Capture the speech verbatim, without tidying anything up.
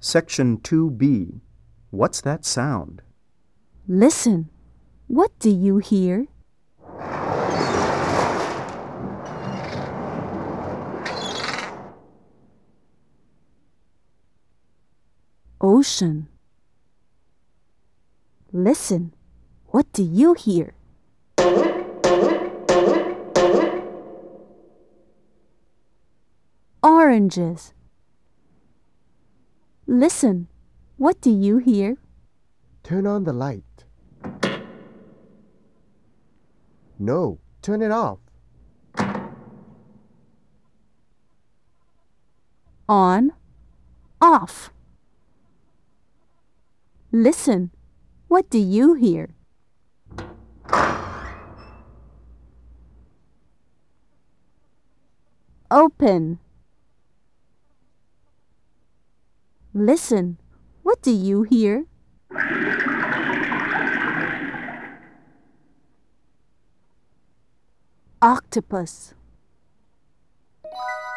Section two B. What's that sound? Listen. What do you hear? Ocean. Listen. What do you hear? Oranges. Listen. What do you hear? Turn on the light. No, turn it off. On. Off. Listen. What do you hear? Open. Listen. What do you hear? Octopus.